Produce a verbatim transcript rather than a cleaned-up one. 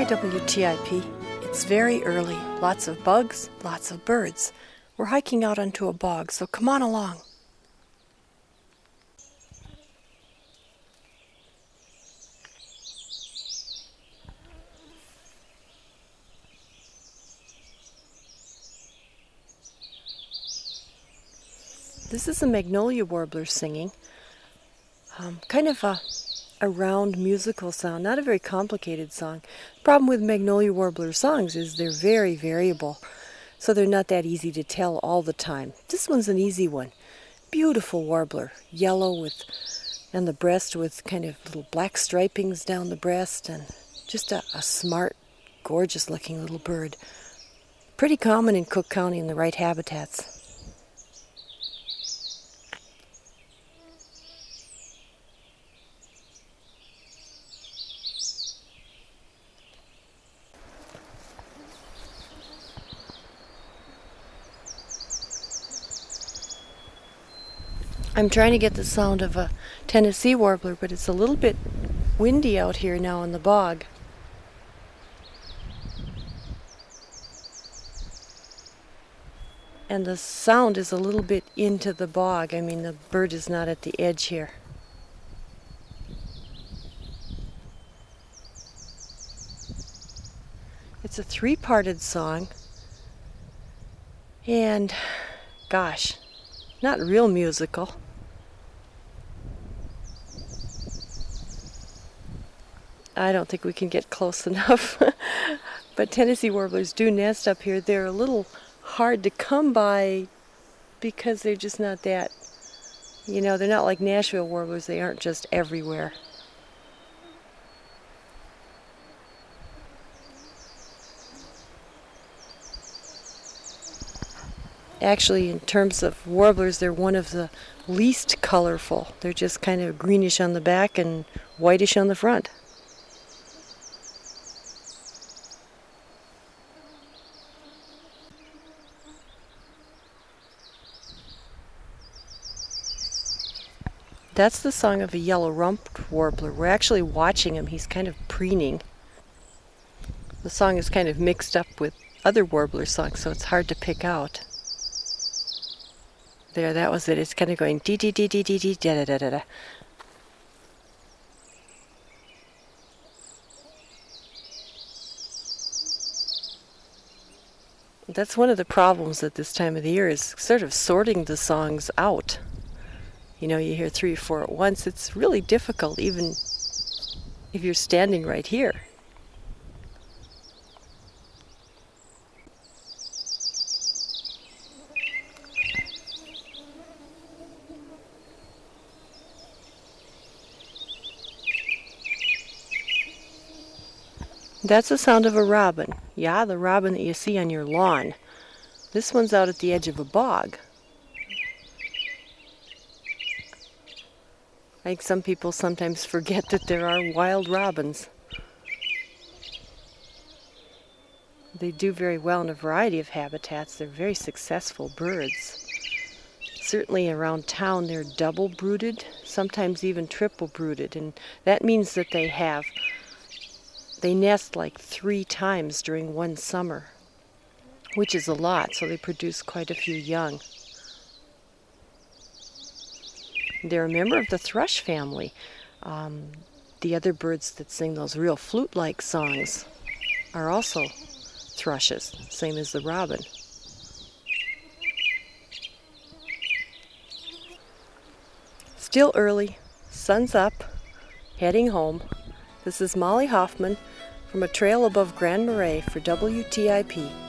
W T I P. It's very early. Lots of bugs, lots of birds. We're hiking out onto a bog, so come on along. This is a magnolia warbler singing. Um, kind of a, a round musical sound, not a very complicated song. The problem with magnolia warbler songs is they're very variable, so they're not that easy to tell all the time. This one's an easy one. Beautiful warbler, yellow with, and the breast with kind of little black stripings down the breast, and just a, a smart, gorgeous looking little bird. Pretty common in Cook County in the right habitats. I'm trying to get the sound of a Tennessee warbler, but it's a little bit windy out here now in the bog. And the sound is a little bit into the bog. I mean, the bird is not at the edge here. It's a three-parted song. And, gosh, not real musical. I don't think we can get close enough. But Tennessee warblers do nest up here. They're a little hard to come by because they're just not that, you know, they're not like Nashville warblers. They aren't just everywhere. Actually, in terms of warblers, they're one of the least colorful. They're just kind of greenish on the back and whitish on the front. That's the song of a yellow-rumped warbler. We're actually watching him. He's kind of preening. The song is kind of mixed up with other warbler songs, so it's hard to pick out. There, that was it. It's kind of going dee dee dee dee dee dee da da da da. That's one of the problems at this time of the year, is sort of sorting the songs out. You know, you hear three or four at once. It's really difficult, even if you're standing right here. That's the sound of a robin. Yeah, the robin that you see on your lawn. This one's out at the edge of a bog. I think some people sometimes forget that there are wild robins. They do very well in a variety of habitats. They're very successful birds. Certainly around town they're double brooded, sometimes even triple brooded, and that means that they have They nest like three times during one summer, which is a lot, so they produce quite a few young. They're a member of the thrush family. Um, the other birds that sing those real flute-like songs are also thrushes, same as the robin. Still early, sun's up, heading home. This is Molly Hoffman from a trail above Grand Marais for W T I P.